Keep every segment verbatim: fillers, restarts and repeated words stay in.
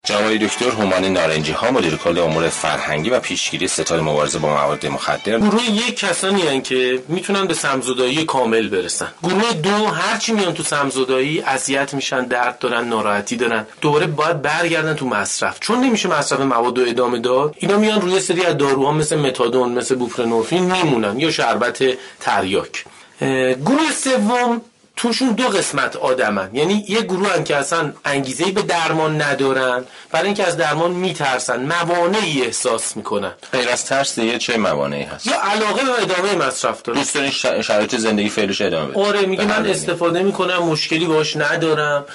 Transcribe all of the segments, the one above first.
جناب دکتر هومانی نارنجی ها، مدیر کل امور فرهنگی و پیشگیری ستاد مبارزه با مواد مخدر. گروه یک کسانی هستند که میتونن به سمزدایی کامل برسن. گروه دو هرچی میان تو سمزدایی اذیت میشن، درد دارن، ناراحتی دارن، دوباره باید برگردن تو مصرف، چون نمیشه مصرف مواد رو ادامه داد. اینا میان روی سری از داروها مثل متادون، مثل بوپرنورفین میمونن یا شربت تریاک. گروه سوم توشون دو قسمت آدمن، یعنی یه گروه هن که اصلا انگیزه‌ای به درمان ندارن، برای اینکه از درمان میترسن، موانعی احساس میکنن. غیر از ترس دیگه چه موانعی هست؟ یا علاقه به ادامه مصرف دارن، دوست دارن شرایط زندگی فعلیش ادامه بده. آره میگه من استفاده میکنم، مشکلی باش ندارم،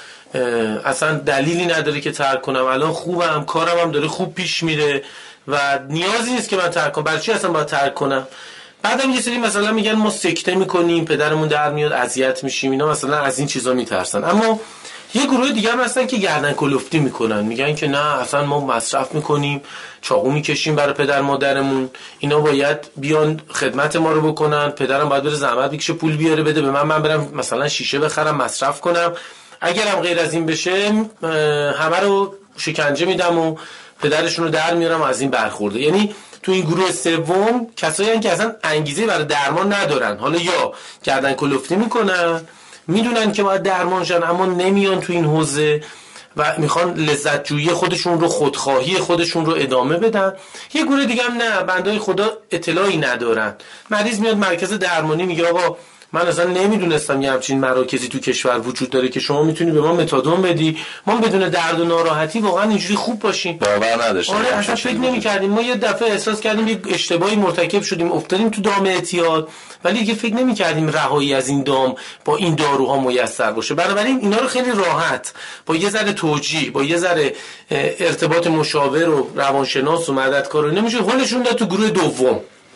اصلا دلیلی نداره که ترک کنم، الان خوبم، کارم هم داره خوب پیش میره و نیازی نیست که من ترک کنم، برای چی اصلا باید ترک کنم؟ بعدم یه سری مثلا میگن ما سکته میکنیم، پدرمون در میاد، اذیت میشیم، اینا مثلا از این چیزا میترسن. اما یه گروه دیگه هم هستن که گردن کلفتی میکنن، میگن که نه اصلا ما مصرف میکنیم، چاقو میکشیم برای پدر مادرمون، اینا باید بیان خدمت ما رو بکنن، پدرم باید بره زحمت بکشه پول بیاره بده به من، من برم مثلا شیشه بخرم مصرف کنم، اگرم غیر از این بشه همه رو شکنجه میدم و پدرشون رو در میارم از این برخورده. یعنی تو این گروه سوم کسایی هستن که اصلا انگیزه برای درمان ندارن، حالا یا گردن کلفتی میکنن، میدونن که باید درمان شن اما نمیان تو این حوزه و میخوان لذت جویی خودشون رو، خودخواهی خودشون رو ادامه بدن. یه گروه دیگه هم نه، بندای خدا اطلاعی ندارن، مریض میاد مرکز درمانی میگه آقا من اصلا نمیدونستم یه همچین مراکزی تو کشور وجود داره که شما میتونی به ما متادون بدی، ما بدون درد و ناراحتی واقعا اینجوری خوب باشیم. باور نداشتیم. آره اصلا فکر نمی‌کردیم. ما یه دفعه احساس کردیم یه اشتباهی مرتکب شدیم، افتادیم تو دام اعتیاد، ولی دیگه فکر نمی‌کردیم رهایی از این دام با این داروها میسر باشه. بنابراین اینا رو خیلی راحت با یه ذره توجیه، با یه ذره ارتباط مشاور و روانشناس و مددکار رو نمیشه حلشون داد تو گروه دوم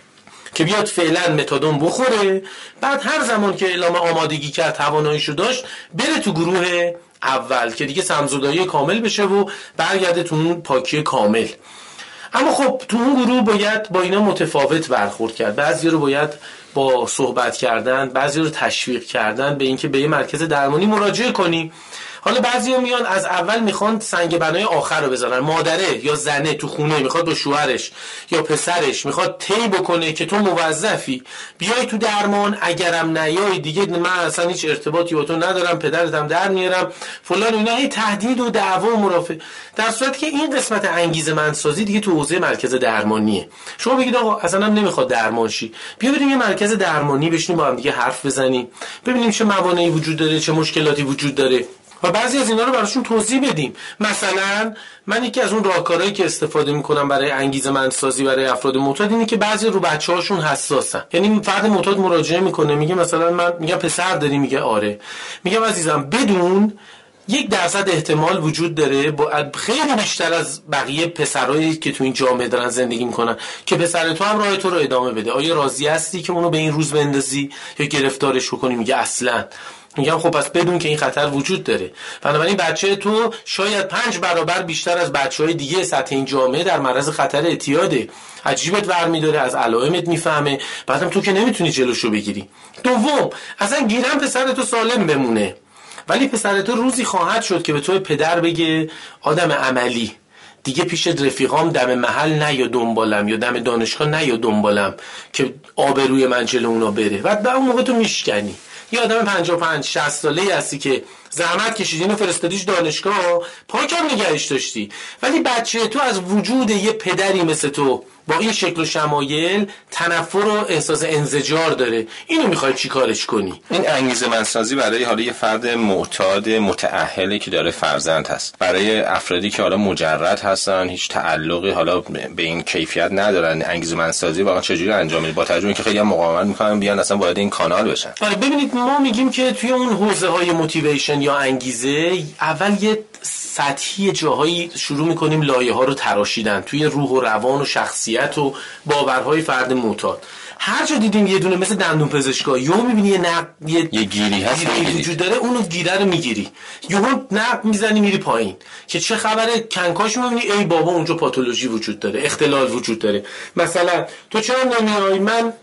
که بیاد فعلا متادون بخوره، بعد هر زمان که اعلام آمادگی کرد، تواناییشو داشت، بره تو گروه اول که دیگه سمزدایی کامل بشه و برگرده تو اون پاکی کامل. اما خب تو اون گروه باید با اینا متفاوت برخورد کرد. بعضی رو باید با صحبت کردن، بعضی رو تشویق کردن به اینکه به یه مرکز درمانی مراجعه کنی. حالا بعضیا میان از اول میخوان سنگ بنای آخر رو بذارن، مادره یا زنه تو خونه میخواد با شوهرش یا پسرش میخواد طی بکنه که تو موظفی بیای تو درمان، اگرم نیای دیگه من اصلا هیچ ارتباطی با تو ندارم، پدرتم در میارم فلان، اینا هی تهدید و دعوا و مرافعه، در صورتی که این قسمت انگیزه مندسازی دیگه تو حوزه مرکز درمانیه. شما بگید آقا اصلا هم نمیخواد درمان شی، بیا بریم یه مرکز درمانی بشینیم با هم دیگه حرف بزنیم، ببینیم چه موانعی وجود داره، چه مشکلاتی وجود داره و بعضی از اینا رو براشون توضیح بدیم. مثلا من یکی از اون راهکارهایی که استفاده میکنم برای انگیزه مندسازی برای افراد معتاد اینه که بعضی رو بچه‌هاشون حساسن. یعنی فرد معتاد مراجعه میکنه، میگه مثلا من میگم پسر داری؟ میگه آره. میگم عزیزم بدون یک درصد احتمال وجود داره با خیلی بیشتر از بقیه پسرایی که تو این جامعه دارن زندگی میکنن که پسر تو هم راه تو رو ادامه بده. آیا راضی هستی که اونو به این روز بندازی یا گرفتارش کنی؟ میگه اصلا. میگم خب پس بدون که این خطر وجود داره. بنابراین بچه تو شاید پنج برابر بیشتر از بچهای دیگه سطح این جامعه در معرض خطر اعتیاده. عجیبت ورمی داره، از علائمت میفهمه، بعدم تو که نمیتونی جلوشو بگیری. دوم، اصلا گیرم پسر تو سالم بمونه، ولی پسر تو روزی خواهد شد که به تو پدر بگه آدم عملی، دیگه پیش رفیقام دم محل نه یا دنبالم یا دم دانشگاه نه یا دنبالم که آبروی من جلو اونا بره. بعد به اون موقع تو میشکنی. یه آدم پنجاه و پنج شصت ساله‌ای هستی که زحمت کشیدی اینو فرستادیش دانشگاه، پاکم نگهش داشتی، ولی بچه تو از وجود یه پدری مثل تو با این شکل و شمایل تنفر و احساس انزجار داره. اینو میخوای چی کارش کنی؟ این انگیزه مندسازی برای حالا یه فرد معتاد متأهلی که داره فرزند هست، برای افرادی که حالا مجرد هستن، هیچ تعلقی حالا به این کیفیت ندارن، انگیزه مندسازی واقعا چجوری انجام میده؟ با توجه اینکه خیلی هم مقاومت میکنن بیان اصلا وارد این کانال بشن. آره ببینید، ما میگیم که توی اون حوزه های موتیویشن یا انگیزه اول یه سطحی جاهایی شروع میکنیم لایه ها رو تراشیدن توی روح و روان و شخصیت و باورهای فرد معتاد. هر جا دیدیم یه دونه مثل دندون پزشکا یهو میبینی یه نق یه, یه گیری هست وجود داره، اونو گیره رو میگیری، یهو نق میزنی میری پایین که چه خبره، کنکاش میبینی ای بابا اونجا پاتولوژی وجود داره، اختلال وجود داره. مثلا تو چرا نمیای؟ من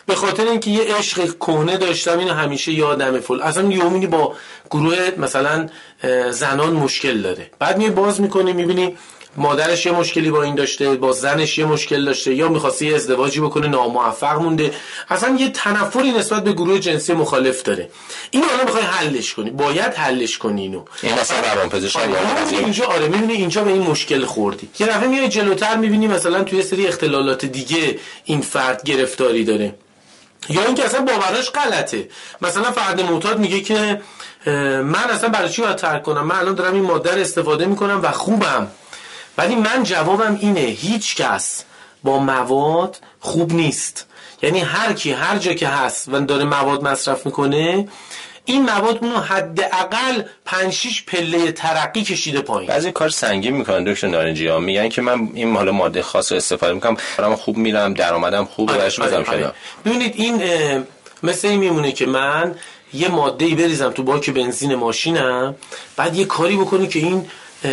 به خاطر اینکه یه عشق کهنه داشتم اینو همیشه یادمه فل. اصلا یومینی با گروه مثلا زنان مشکل داره، بعد میای باز میکنی میبینی مادرش یه مشکلی با این داشته، با زنش یه مشکل داشته، یا می‌خواسته یه ازدواجی بکنه ناموفق مونده، اصلا یه تنفری نسبت به گروه جنسی مخالف داره. اینو الان می‌خوای حلش کنی، باید حلش کنی اینو. این مثلا روانپزشک اینجا آره می‌بینی اینجا به این مشکل خوردی. یه دفعه میای جلوتر می‌بینی مثلا توی سری اختلالات دیگه این فرد گرفتاری داره، یا اینکه اصلا باورش غلطه. مثلا فرد معتاد میگه که من اصلا برای چی باید ترک کنم، من الان دارم این ماده رو استفاده می‌کنم و خوبم. ولی من جوابم اینه هیچ کس با مواد خوب نیست. یعنی هر کی هر جا که هست و داره مواد مصرف میکنه، این مواد اونو حداقل پنج شش پله ترقی کشیده پایین. بعضی کار سنگین میکنن دکتر نارنجی ها، میگن که من این حالا ماده خاص رو استفاده میکنم، برام خوب میرم، درآمدم خوبه، براش میذارم کنار. ببینید این مثل این میمونه که من یه ماده‌ای بریزم تو باک بنزین ماشینم، بعد یه کاری بکنی که این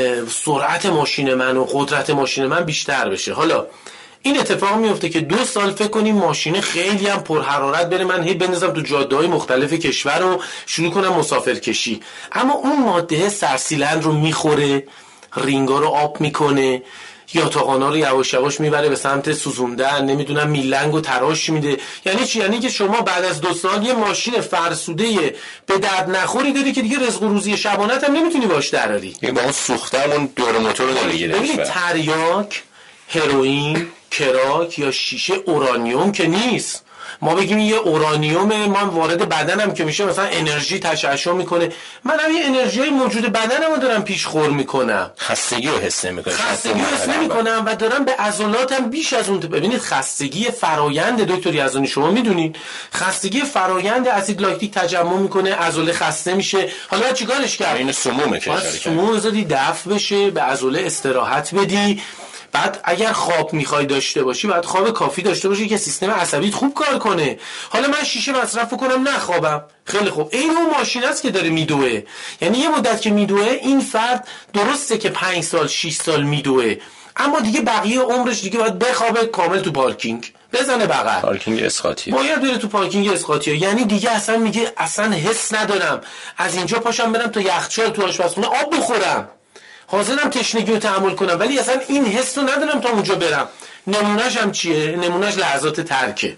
سرعت ماشین من و قدرت ماشین من بیشتر بشه. حالا این اتفاق میفته که دو سال فکر کنیم ماشین خیلی هم پر حرارت بره، من هی بندازم تو جاده‌های مختلف کشور و شروع کنم مسافر کشی، اما اون ماده سرسیلند رو میخوره، رینگا رو آب میکنه، یاتاقانا رو یواش یواش میبره به سمت سوزوندن، نمیدونم میلنگ و تراش میده. یعنی چی؟ یعنی که شما بعد از دو سال یه ماشین فرسوده به درد نخوری داری که دیگه رزق و روزی شبانت هم نمیتونی باش دراری. یعنی با اون سوختمون دور موتور رو داره گیره. ببینید تریاک، هروئین، کراک یا شیشه اورانیوم که نیست. ما بگیم یه اورانیوم من وارد بدنم که میشه مثلا انرژی تشعشع میکنه، من هم یه انرژیای موجود بدنمو دارم پیش خور میکنم، خستگی رو حس نمیکنم، خستگی رو حس نمیکنم و دارم به عضلاتم بیش از اون. ببینید خستگی فرایند دکتر یزدانی، شما میدونید خستگی فرایند اسید لاکتیک تجمع میکنه، عضله خسته میشه. حالا باید چیکارش کرد؟ این سمومه که اشاره کرد، سموم زدی دفع بشه، به عضله استراحت بدی. بعد اگر خواب میخوای داشته باشی باید خواب کافی داشته باشی که سیستم عصبیت خوب کار کنه. حالا من شیشه مصرف کنم نخوابم، خیلی خوب، این اون ماشین است که داره میدوه. یعنی یه مدت که میدوه این فرد درسته که پنج سال شش سال میدوه، اما دیگه بقیه عمرش دیگه باید بخوابه کامل تو پارکینگ، بزنه بغل، پارکینگ اسقاطی، باید بره تو پارکینگ اسقاطی. یعنی دیگه اصلا میگه اصلا حس ندارم از اینجا پاشم برم تا یخچال تو آشپزخونه آب بخورم، حاضرم تشنگی رو تحمل کنم، ولی اصلا این حس رو ندارم تا اونجا برم. نمونهش هم چیه؟ نمونهش لحظات ترکه.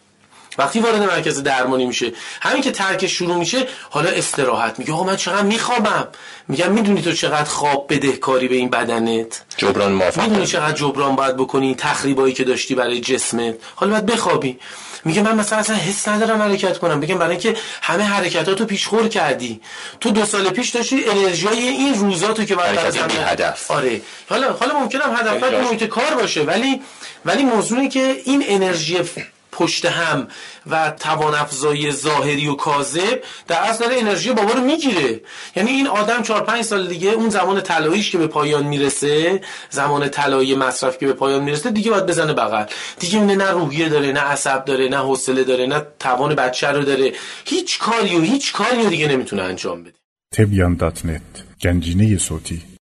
وقتی وارد مرکز درمانی میشه، همین که ترکش شروع میشه، حالا استراحت میگه آقا من چقدر میخوابم، میگم میدونی تو چقدر خواب بدهکاری به این بدنت، جبران موافق، میدونی چقدر جبران باید بکنی تخریبایی که داشتی برای جسمت، حالا باید بخوابی. میگه من مثلا اصلا حس ندارم حرکت کنم. بگم برای اینکه همه حرکتاتو پیشخور کردی، تو دو سال پیش داشتی انرژیای این روزاتو که باید حرکت بی هدف. آره حالا حالا ممکنه هدفت محیط کار باشه، ولی ولی موضوعی که این انرژی پشت هم و توان افزایی ظاهری و کاذب در اصل داره انرژی بابا رو میگیره. یعنی این آدم چهار پنج سال دیگه اون زمان طلاییش که به پایان میرسه، زمان طلایی مصرف که به پایان میرسه، دیگه باید بزنه بغل. دیگه اون نه روحیه داره، نه عصب داره، نه حوصله داره، نه توان بچه رو داره، هیچ کاری و هیچ کاری دیگه نمیتونه انجام بده. تبیان دات نت گنجینه صوتی